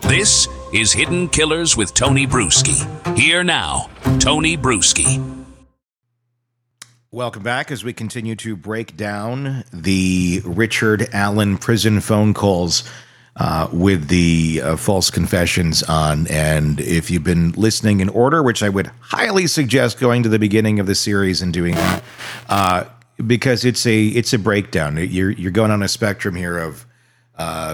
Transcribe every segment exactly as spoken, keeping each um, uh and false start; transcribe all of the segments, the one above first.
This is Hidden Killers with Tony Bruschi. Here now, Tony Bruschi. Welcome back as we continue to break down the Richard Allen prison phone calls uh, with the uh, false confessions on. And if you've been listening in order, which I would highly suggest going to the beginning of the series and doing that, uh, because it's a it's a breakdown. You're you're going on a spectrum here of uh,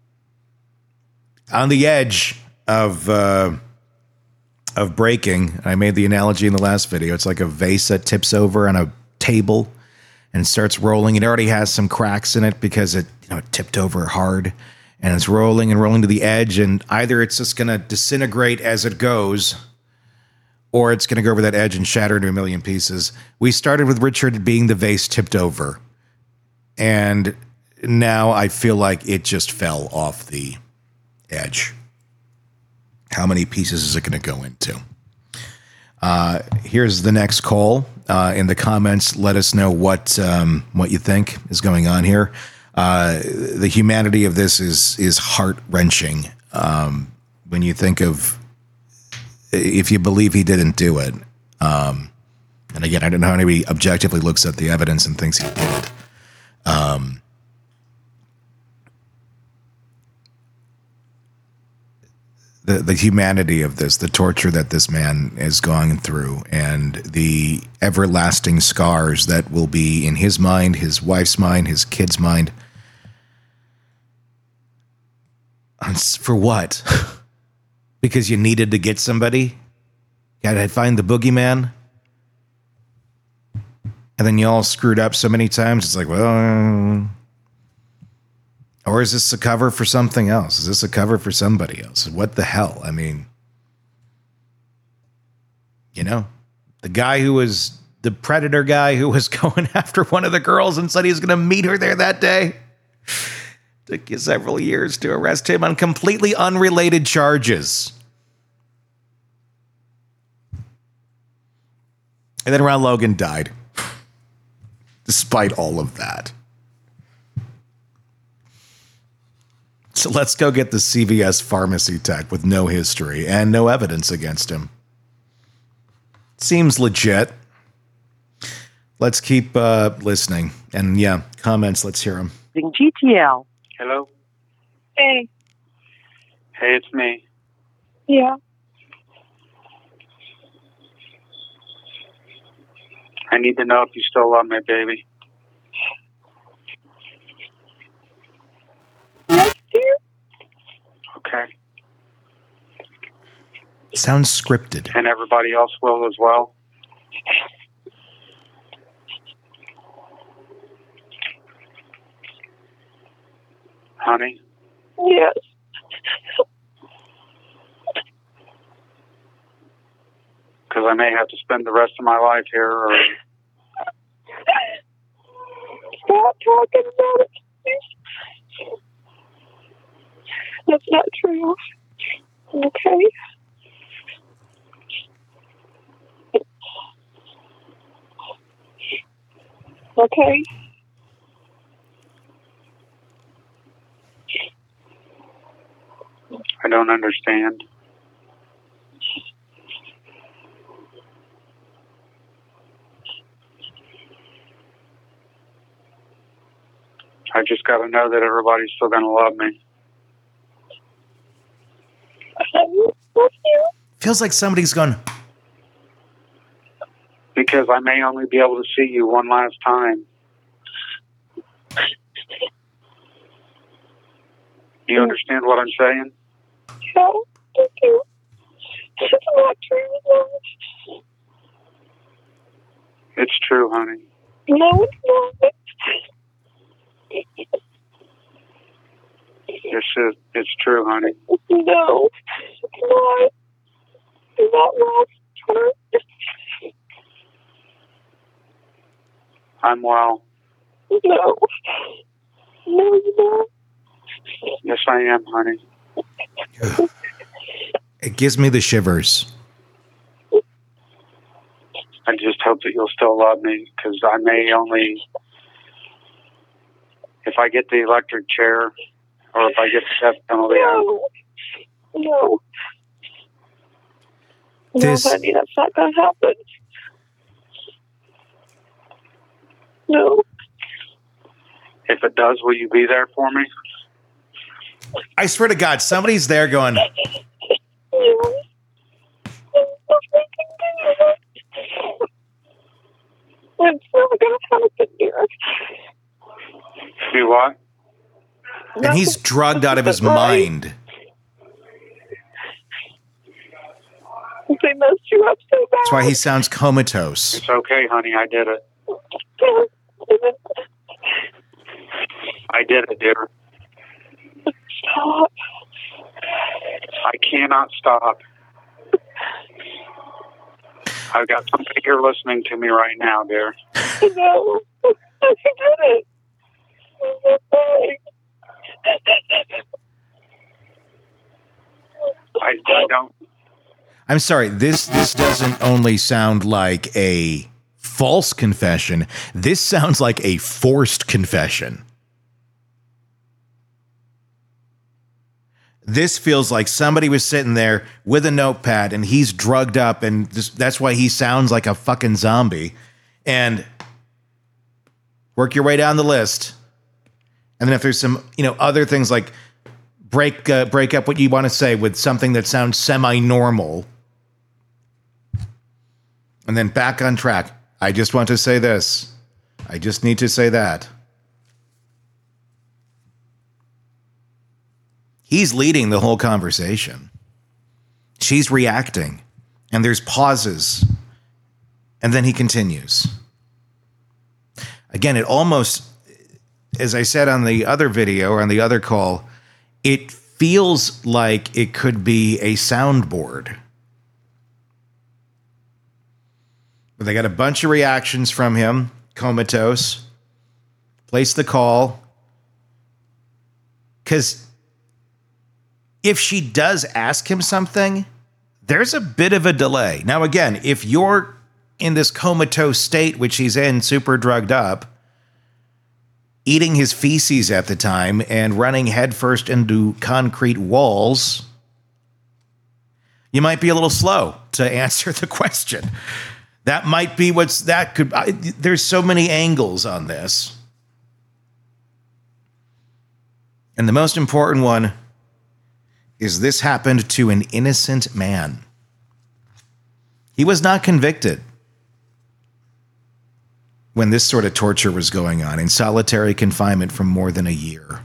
on the edge of uh, of breaking. I made the analogy in the last video. It's like a vase that tips over on a table and starts rolling. It already has some cracks in it because it, you know, it tipped over hard, and it's rolling and rolling to the edge. And either it's just going to disintegrate as it goes, or it's going to go over that edge and shatter into a million pieces. We started with Richard being the vase tipped over, and now I feel like it just fell off the edge. How many pieces is it going to go into? Uh, here's the next call. Uh, in the comments, let us know what um, what you think is going on here. Uh, the humanity of this is is heart wrenching. Um, when you think of if you believe he didn't do it, um, and again, I don't know how anybody objectively looks at the evidence and thinks he did it. Um, The, the humanity of this, the torture that this man is going through, and the everlasting scars that will be in his mind, his wife's mind, his kid's mind. For what? Because you needed to get somebody? Gotta find the boogeyman? And then you all screwed up so many times, it's like, well... Or is this a cover for something else? Is this a cover for somebody else? What the hell? I mean, you know, the guy who was the predator guy who was going after one of the girls and said he was going to meet her there that day. Took you several years to arrest him on completely unrelated charges. And then Ron Logan died. Despite all of that. So let's go get the C V S pharmacy tech with no history and no evidence against him. Seems legit. Let's keep uh, listening. And yeah, comments, let's hear them. G T L. Hello? Hey. Hey, it's me. Yeah. I need to know if you still love me, baby. Yes, dear. Okay. Sounds scripted. And everybody else will as well? Honey? Yes. Because I may have to spend the rest of my life here, or... Stop talking about it, please. That's not true. Okay? Okay? I don't understand. I just got to know that everybody's still going to love me. Feels like somebody's gone. Because I may only be able to see you one last time. You understand what I'm saying? No, thank you. It's not true. It's true, honey. No, it's not. It's, just, it's true, honey. No, it's not. You're not well. I'm well. No. No, you're not. Yes, I am, honey. It gives me the shivers. I just hope that you'll still love me, because I may only... If I get the electric chair, or if I get the death penalty, No. No. This- No, honey, that's not going to happen. No. If it does, will you be there for me? I swear to God, somebody's there going, Yes. It's never going to happen, dear. Do what? and he's drugged out of his mind. They messed you up so bad. That's why he sounds comatose. It's okay, honey. I did it. I did it, dear. Stop. I cannot stop. I've got somebody here listening to me right now, dear. No. I did it. I, I don't. I'm sorry, this this doesn't only sound like a false confession. This sounds like a forced confession. This feels like somebody was sitting there with a notepad and he's drugged up, and this, that's why he sounds like a fucking zombie. And work your way down the list. And then if there's some, you know, other things like break uh, break up what you want to say with something that sounds semi-normal. And then back on track. I just want to say this. I just need to say that. He's leading the whole conversation. She's reacting. And there's pauses. And then he continues. Again, it almost, as I said on the other video or on the other call, it feels like it could be a soundboard. But they got a bunch of reactions from him, comatose. Place the call. Because if she does ask him something, there's a bit of a delay. Now, again, if you're in this comatose state, which he's in, super drugged up, eating his feces at the time and running headfirst into concrete walls, you might be a little slow to answer the question. That might be what's that could. I, there's so many angles on this. And the most important one is this happened to an innocent man. He was not convicted when this sort of torture was going on, in solitary confinement for more than a year.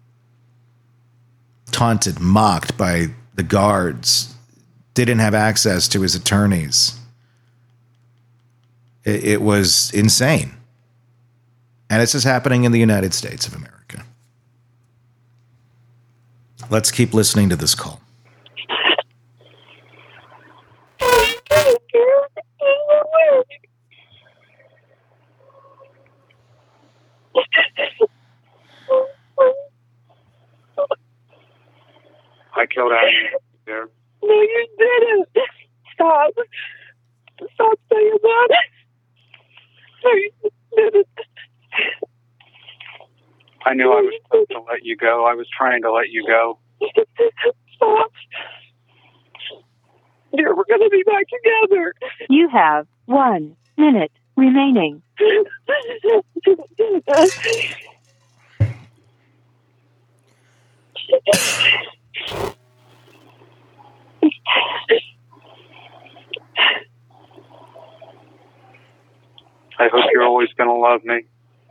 Taunted, mocked by the guards, didn't have access to his attorneys. It, it was insane. And this is happening in the United States of America. Let's keep listening to this call. I killed Adam there. No, you didn't. Stop. Stop saying that. No, you didn't. I knew I was supposed to let you go. I was trying to let you go. Stop. Dear, we're going to be back together. You have one minute remaining. I hope you're always going to love me.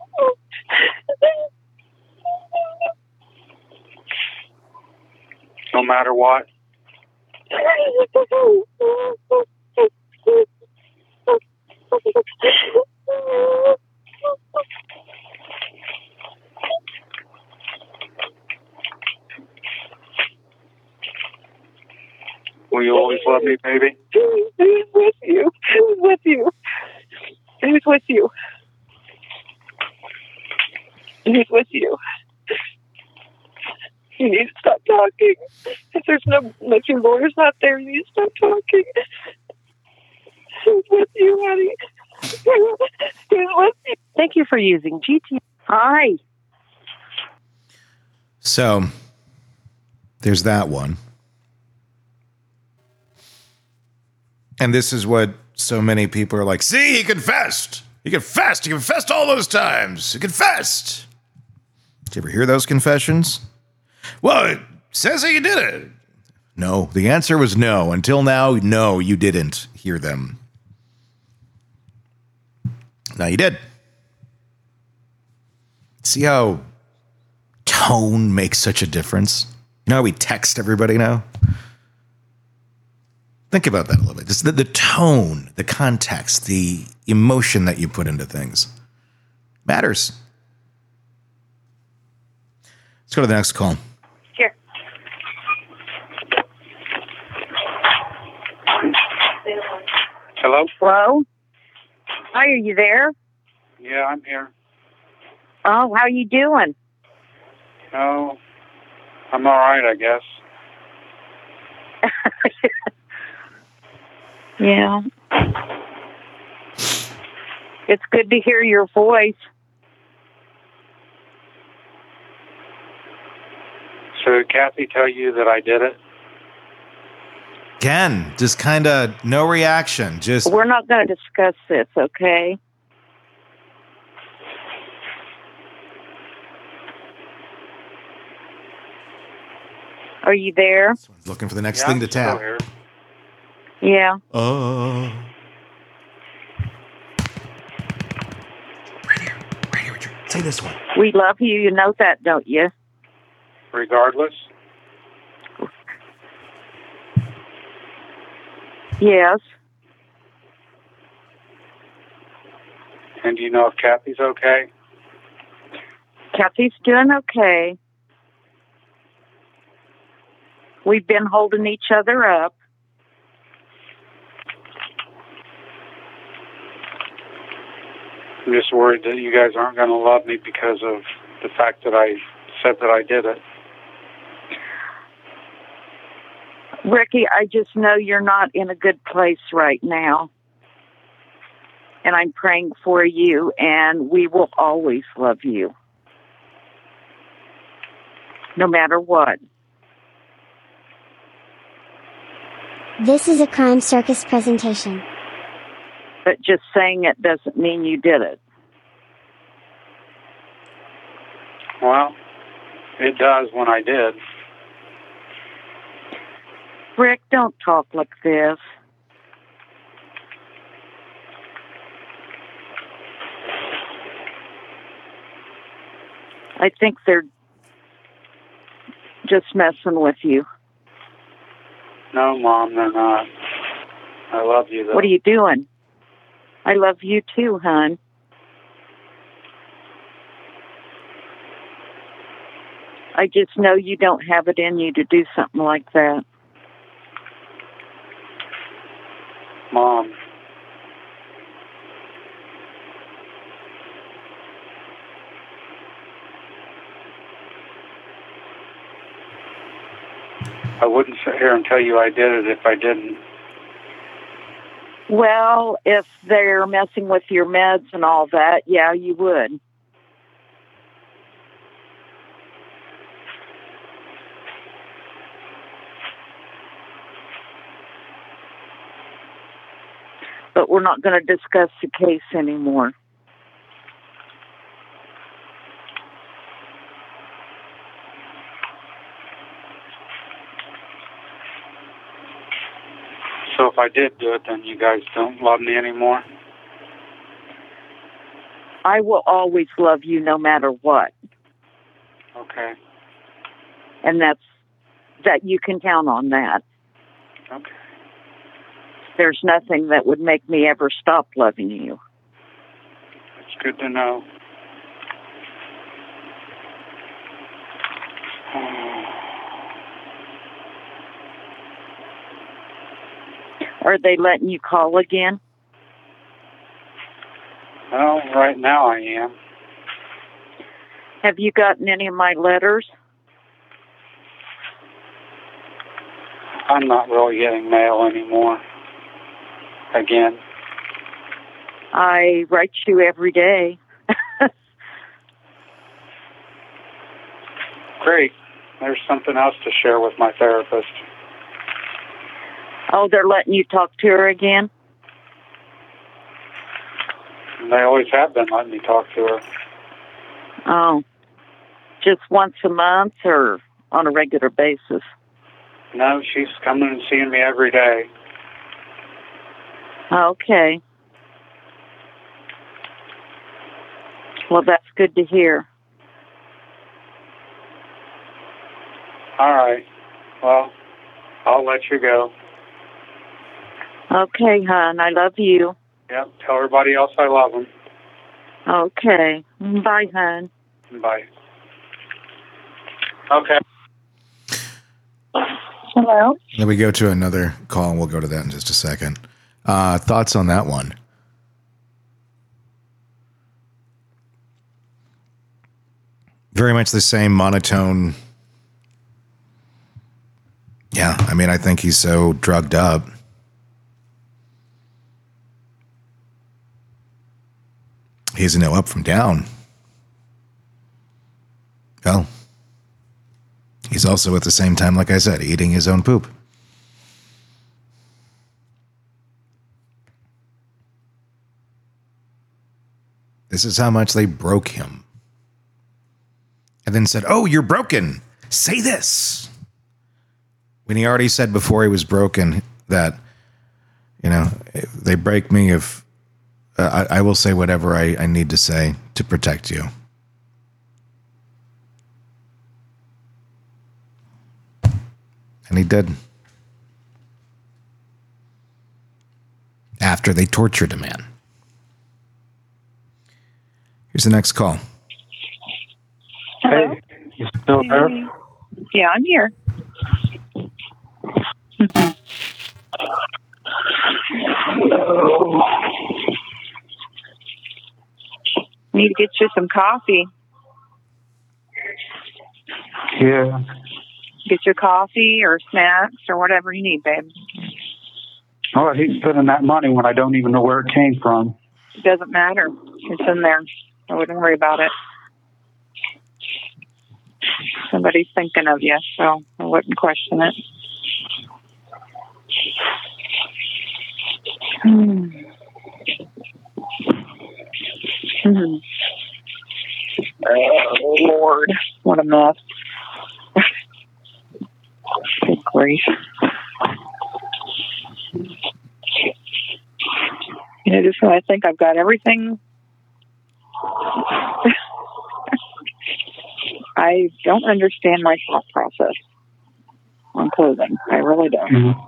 No matter what. Will you always love me, baby? Who's with you? Who's with you? Who's with you? Who's with you? You need to stop talking. If there's no, if your lawyer's not there, you need to stop talking. Who's with you, honey? Who's with you? Thank you for using G T. Hi. So, there's that one. And this is what so many people are like, see, he confessed. He confessed. He confessed all those times. He confessed. Did you ever hear those confessions? Well, it says that you did it. No, the answer was no. Until now, no, you didn't hear them. Now you did. See how tone makes such a difference? You know how we text everybody now? Think about that a little bit. Just the, the tone, the context, the emotion that you put into things matters. Let's go to the next call. Here. Hello? Hello? Hi, are you there? Yeah, I'm here. Oh, how you doing? Oh, I'm all right, I guess. Yeah. It's good to hear your voice. So did Kathy tell you that I did it? Again, just kind of no reaction. Just We're not going to discuss this, okay? Are you there? looking for the next Yeah, thing I'm to still tap. here. Yeah. Oh. Right here. Right here, Richard. Say this one. We love you. You know that, don't you? Regardless? Yes. And do you know if Kathy's okay? Kathy's doing okay. We've been holding each other up. I'm just worried that you guys aren't going to love me because of the fact that I said that I did it. Ricky, I just know you're not in a good place right now. And I'm praying for you, and we will always love you. No matter what. This is a Crime Circus presentation. But just saying it doesn't mean you did it. Well, it does when I did. Rick, don't talk like this. I think they're just messing with you. No, Mom, they're not. I love you, though. What are you doing? I love you too, hon. I just know you don't have it in you to do something like that. Mom. I wouldn't sit here and tell you I did it if I didn't. Well, if they're messing with your meds and all that, yeah, you would. But we're not going to discuss the case anymore. So if I did do it, then you guys don't love me anymore? I will always love you no matter what. Okay. And that's, that you can count on that. Okay. There's nothing that would make me ever stop loving you. It's good to know. Are they letting you call again? Well, right now I am. Have you gotten any of my letters? I'm not really getting mail anymore. Again. I write you every day. Great. There's something else to share with my therapist. Oh, they're letting you talk to her again? And they always have been letting me talk to her. Oh. Just once a month or on a regular basis? No, she's coming and seeing me every day. Okay. Well, that's good to hear. All right. Well, I'll let you go. Okay, hon. I love you. Yep. Tell everybody else I love them. Okay. Bye, hon. Bye. Okay. Hello? Then we go to another call, and we'll go to that in just a second. Uh, thoughts on that one? Very much the same monotone. Yeah, I mean, I think he's so drugged up. He doesn't know up from down. Well, he's also at the same time, like I said, eating his own poop. This is how much they broke him. And then said, oh, you're broken. Say this. When he already said before he was broken that, you know, they break me if uh, I, I will say whatever I, I need to say to protect you. And he did. After they tortured a man. Here's the next call. Hello? Hey, you still there? Yeah, I'm here. Need to get you some coffee. Yeah. Get your coffee or snacks or whatever you need, babe. Oh, I hate spending that money when I don't even know where it came from. It doesn't matter. It's in there. I wouldn't worry about it. Somebody's thinking of you, so I wouldn't question it. Hmm. Hmm. Oh, Lord. What a mess. Good grief. You know, just when I think I've got everything, I don't understand my thought process on clothing. I really don't. Mm-hmm.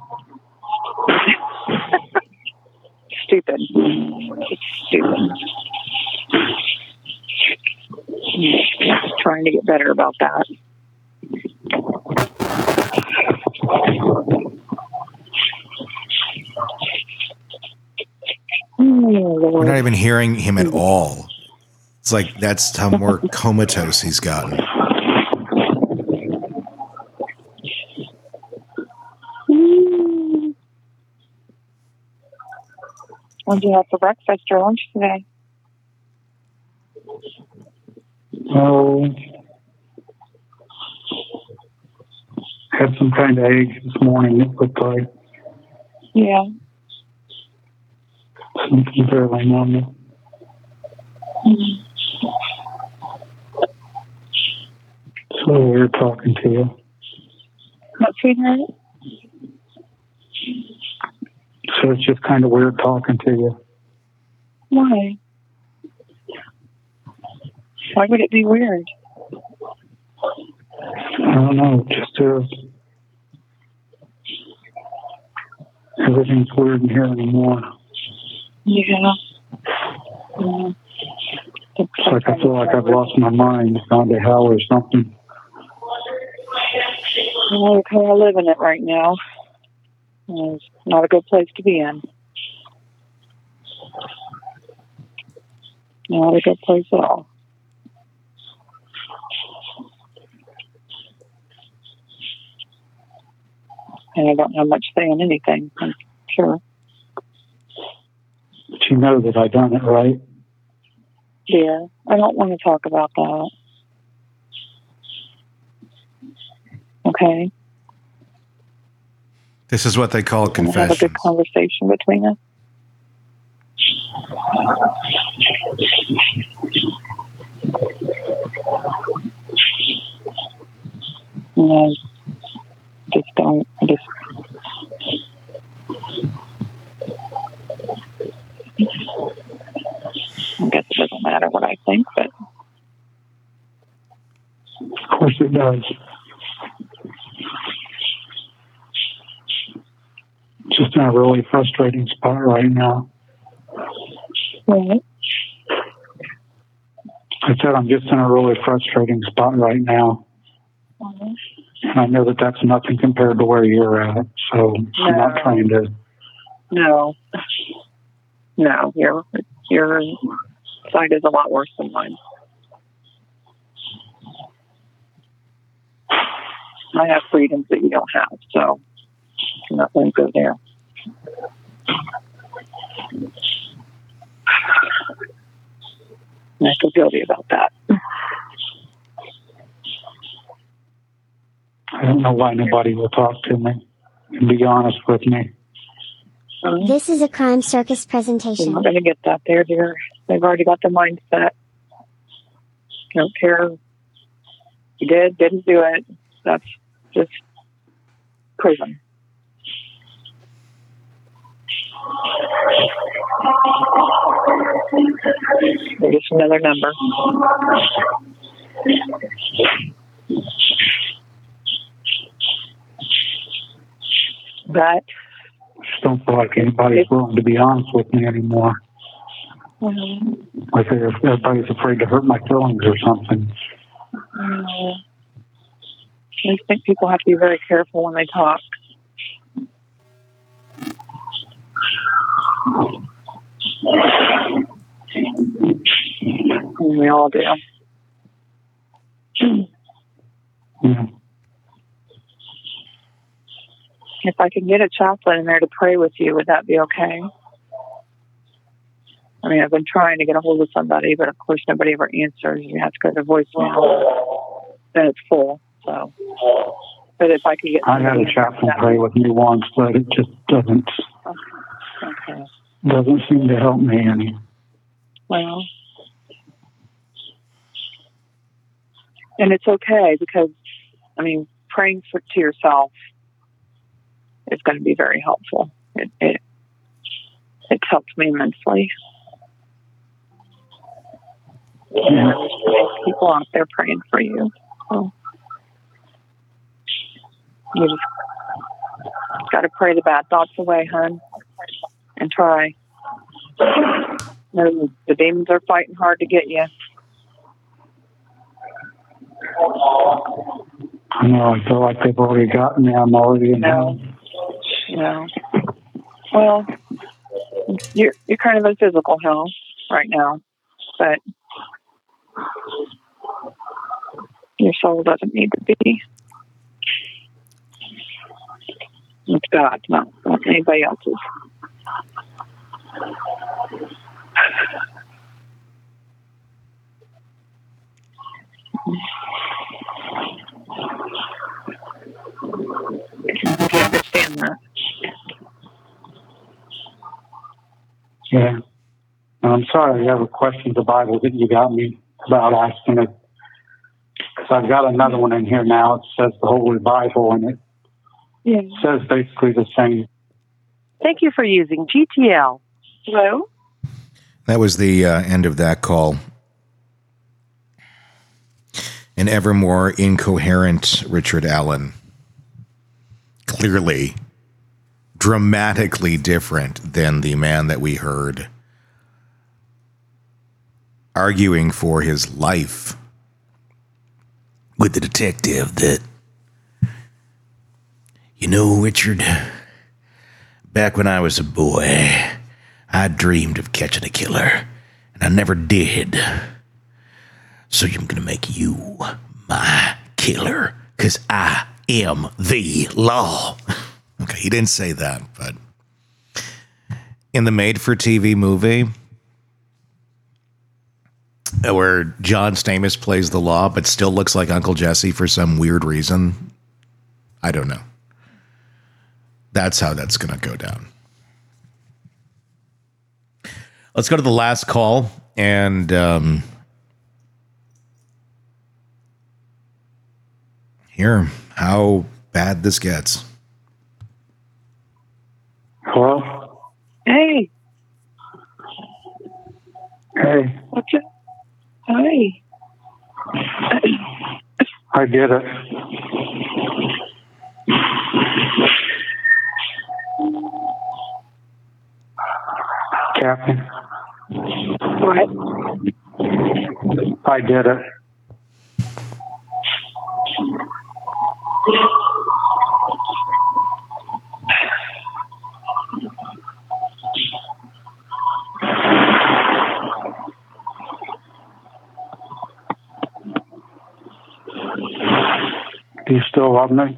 Stupid. It's stupid. I'm trying to get better about that. Oh, Lord. We're not even hearing him at all. It's like that's how more comatose he's gotten. What did you have for breakfast or lunch today? Oh, had some kind of eggs this morning. It looked like Yeah. something fairly normal. Mm-hmm. So weird talking to you. What, sweetheart? So it's just kind of weird talking to you. Why? Why would it be weird? I don't know. Just uh, everything's weird in here anymore. Yeah. Yeah. It's like I feel like I've lost my mind, gone to hell or something. Well, I kind of live in it right now. It's not a good place to be in. Not a good place at all. And I don't have much say in anything, I'm sure. But you know that I done it, right? Yeah, I don't want to talk about that. Okay. This is what they call Have a good confession. conversation between us. No, just don't. Just. I guess it doesn't matter what I think, but Of course it does. Just in a really frustrating spot right now. right. I said I'm just in a really frustrating spot right now. Mhm. And I know that that's nothing compared to where you're at, so I'm not No. trying to. No, no, your your side is a lot worse than mine. I have freedoms that you don't have, so I'm not going to go there. And I feel guilty about that. I don't know why nobody will talk to me and be honest with me. Um, This is a Crime Circus You're presentation. not going to get that there, dear. They've already got the mindset. Don't care. You did, didn't do it. That's just proven. They're just another number. But Just don't feel like anybody's willing to be honest with me anymore. um, Like they're, everybody's afraid to hurt my feelings or something. I just think people have to be very careful when they talk. And we all do. Yeah. If I could get a chaplain in there to pray with you, would that be okay? I mean, I've been trying to get a hold of somebody, but of course nobody ever answers. You have to go to voicemail. Then it's full. So, but if I could get, I had a chaplain pray with me once, but it just doesn't Okay. doesn't seem to help me any. Well, and it's okay because, I mean, praying for to yourself is going to be very helpful. It it it's helped me immensely. And there's people out there praying for you. So you just got to pray the bad thoughts away, hon, and try. No, the demons are fighting hard to get you. I know, I feel like they've already gotten me. I'm already in No. hell. No. Well, you're you're kind of in physical hell right now, but your soul doesn't need to be. It's God's, not, not anybody else's. I understand that. Yeah. And I'm sorry I ever questioned the Bible that you got me about asking it. Because I've got another one in here now. It says the Holy Bible, and it Yeah. says basically the same. Thank you for using G T L. Hello? That was the uh, end of that call. An ever more incoherent Richard Allen. Clearly, dramatically different than the man that we heard arguing for his life with the detective that, you know, Richard, back when I was a boy, I dreamed of catching a killer, and I never did. So I'm going to make you my killer, because I am the law. Okay, he didn't say that, but in the made-for-T V movie, where John Stamos plays the law, but still looks like Uncle Jesse for some weird reason, I don't know. that's how that's going to go down. Let's go to the last call and um, hear how bad this gets. Hello? Hey. Hey. What's it? Hi. I did it. Captain. What? I did it. Do you still love me?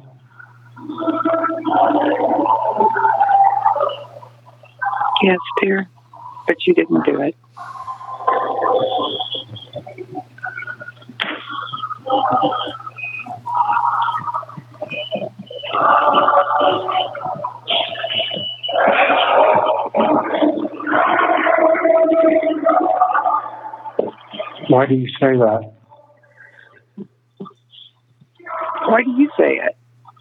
Yes, dear. But you didn't do it. Why do you say that? Why do you say it?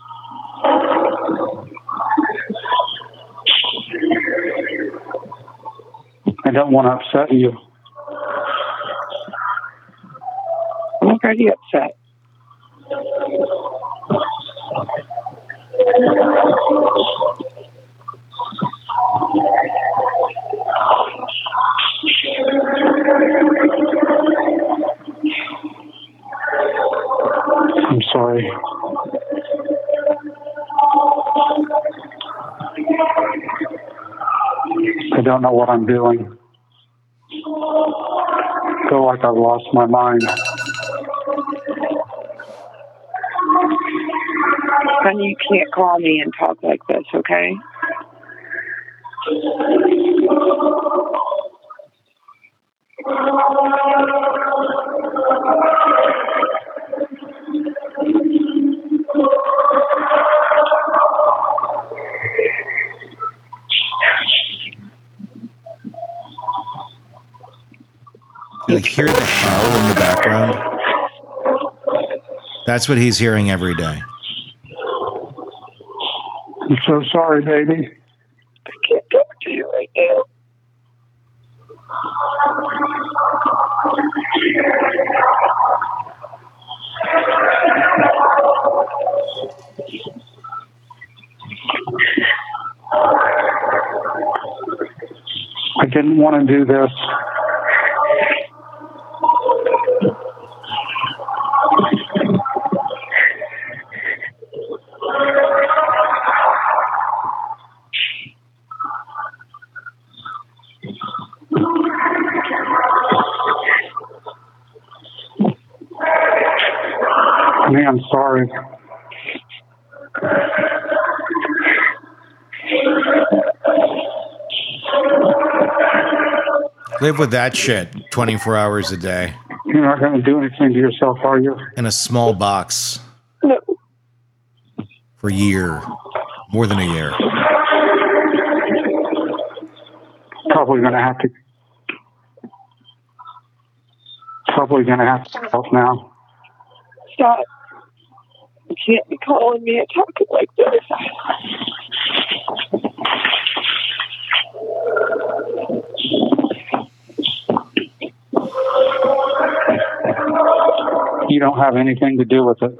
I don't want to upset you. I'm already upset. I'm sorry. I don't know what I'm doing. I feel like I've lost my mind. Honey, you can't call me and talk like this, okay? You like hear the hell in the background? That's what he's hearing every day. I'm so sorry, baby. I can't talk to you right now. I didn't want to do this. Man, I'm sorry. Live with that shit twenty-four hours a day. You're not going to do anything to yourself, are you? In a small box. No. For a year. More than a year. Probably going to have to. Probably going to have to help now. Stop. You can't be calling me and talking like this. You don't have anything to do with it.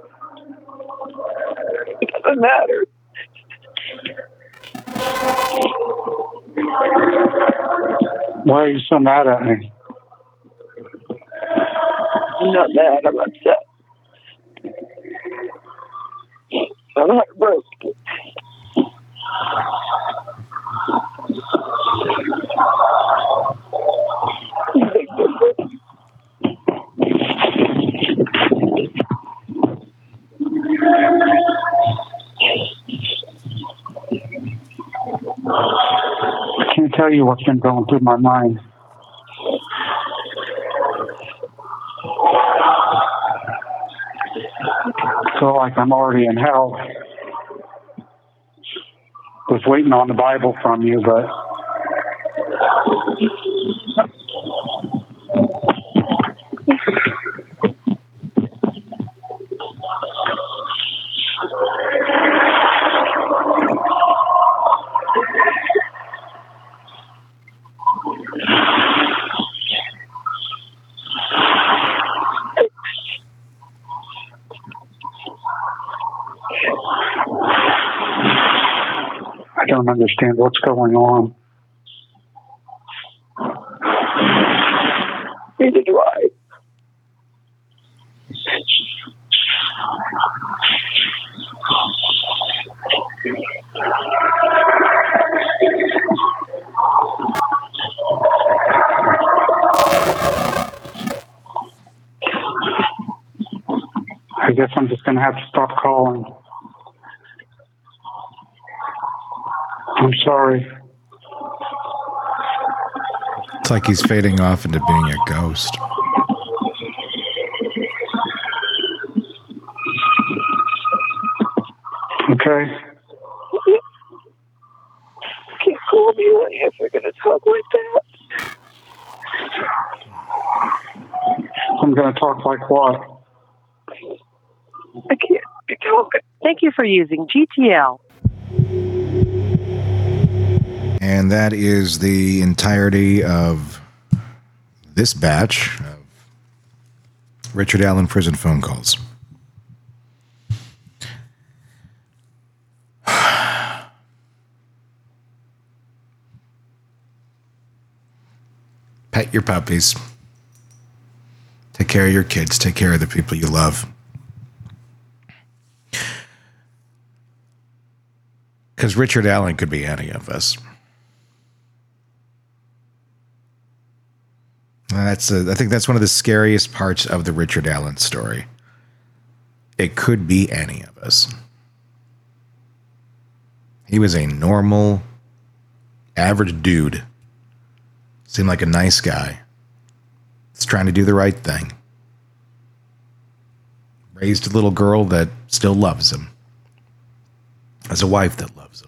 It doesn't matter. Why are you so mad at me? I'm not mad. I'm upset. I'm heartbroken. I can't tell you what's been going through my mind. I feel like I'm already in hell. was waiting on the Bible from you, but I don't understand what's going on. Neither do I. I guess I'm just going to have to stop calling. I'm sorry. It's like he's fading off into being a ghost. Okay. Can't call me honey if you're going to talk like that. I'm going to talk like what? I can't be talking. Thank you for using G T L. And that is the entirety of this batch of Richard Allen prison phone calls. Pet your puppies. Take care of your kids. Take care of the people you love. Because Richard Allen could be any of us. That's a, I think that's one of the scariest parts of the Richard Allen story. It could be any of us. He was a normal, average dude. Seemed like a nice guy. He's trying to do the right thing. Raised a little girl that still loves him. Has a wife that loves him.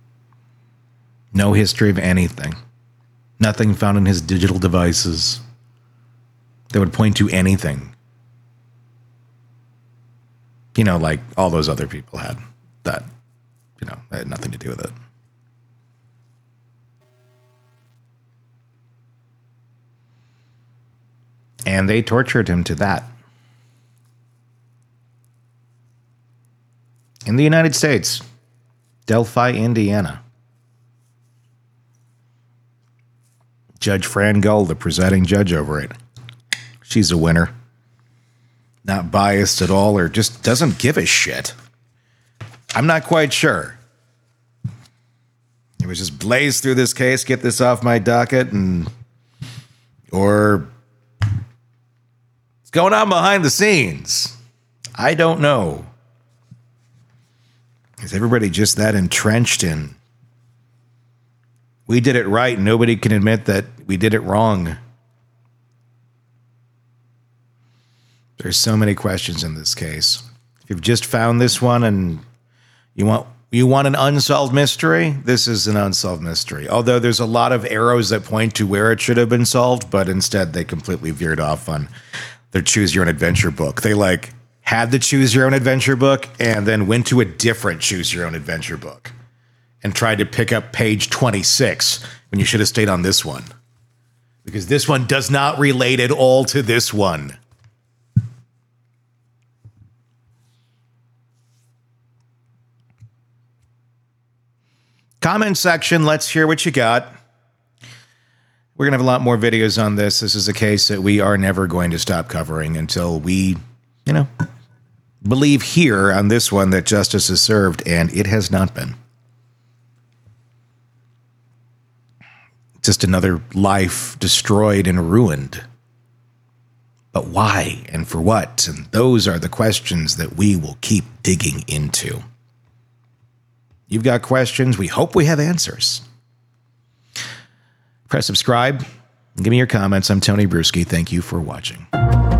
No history of anything. Nothing found in his digital devices that would point to anything. You know, like all those other people had. That, you know, had nothing to do with it. And they tortured him to that. In the United States, Delphi, Indiana. Judge Fran Gull, the presiding judge over it. She's a winner. Not biased at all, or just doesn't give a shit. I'm not quite sure. It was just blaze through this case, get this off my docket, and or what's going on behind the scenes? I don't know. Is everybody just that entrenched in we did it right and nobody can admit that we did it wrong? There's so many questions in this case. If you've just found this one and you want you want an unsolved mystery, this is an unsolved mystery. Although there's a lot of arrows that point to where it should have been solved, but instead they completely veered off on their choose your own adventure book. They like had the choose your own adventure book and then went to a different choose your own adventure book and tried to pick up page twenty-six when you should have stayed on this one. Because this one does not relate at all to this one. Comment section, let's hear what you got. We're going to have a lot more videos on this. This is a case that we are never going to stop covering until we, you know, believe here on this one that justice is served, and it has not been. Just another life destroyed and ruined. But why and for what? And those are the questions that we will keep digging into. You've got questions. We hope we have answers. Press subscribe. And give me your comments. I'm Tony Brueski. Thank you for watching.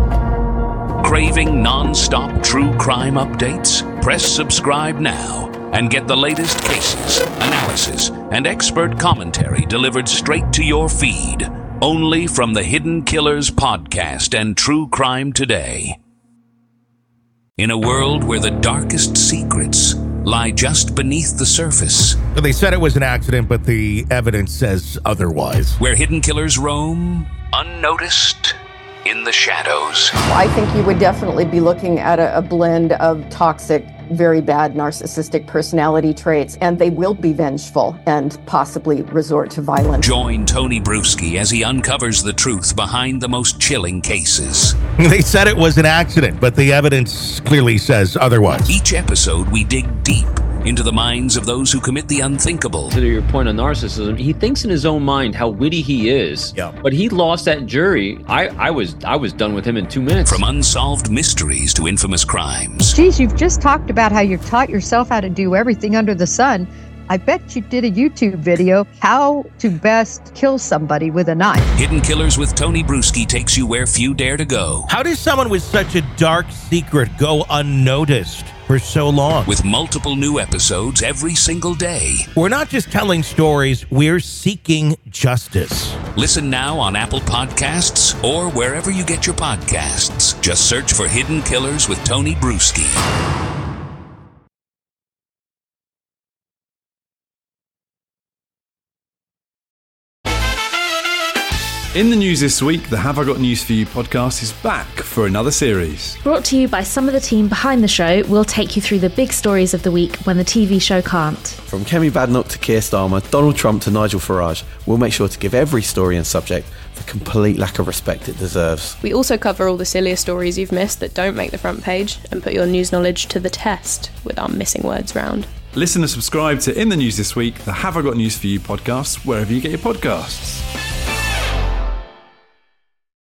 Craving non-stop true crime updates? Press subscribe now. and get the latest cases, analysis, and expert commentary delivered straight to your feed, only from the Hidden Killers podcast and True Crime Today. In a world where the darkest secrets lie just beneath the surface. They said it was an accident, but the evidence says otherwise. Where hidden killers roam, unnoticed, in the shadows. I think you would definitely be looking at a, a blend of toxic, very bad narcissistic personality traits, and they will be vengeful and possibly resort to violence. Join Tony Bruschi as he uncovers the truth behind the most chilling cases. They said it was an accident, but the evidence clearly says otherwise. Each episode, we dig deep into the minds of those who commit the unthinkable. To your point on narcissism, he thinks in his own mind how witty he is. Yeah. But he lost that jury. I, I was I was done with him in two minutes. From unsolved mysteries to infamous crimes. Geez, you've just talked about how you taught yourself how to do everything under the sun. I bet you did a YouTube video, how to best kill somebody with a knife. Hidden Killers with Tony Bruschi takes you where few dare to go. How does someone with such a dark secret go unnoticed for so long? With multiple new episodes every single day. We're not just telling stories, we're seeking justice. Listen now on Apple Podcasts or wherever you get your podcasts. Just search for Hidden Killers with Tony Bruschi. In the news this week, the Have I Got News For You podcast is back for another series. Brought to you by some of the team behind the show, we'll take you through the big stories of the week when the T V show can't. From Kemi Badenoch to Keir Starmer, Donald Trump to Nigel Farage, we'll make sure to give every story and subject the complete lack of respect it deserves. We also cover all the sillier stories you've missed that don't make the front page and put your news knowledge to the test with our missing words round. Listen and subscribe to In the News This Week, the Have I Got News For You podcast, wherever you get your podcasts.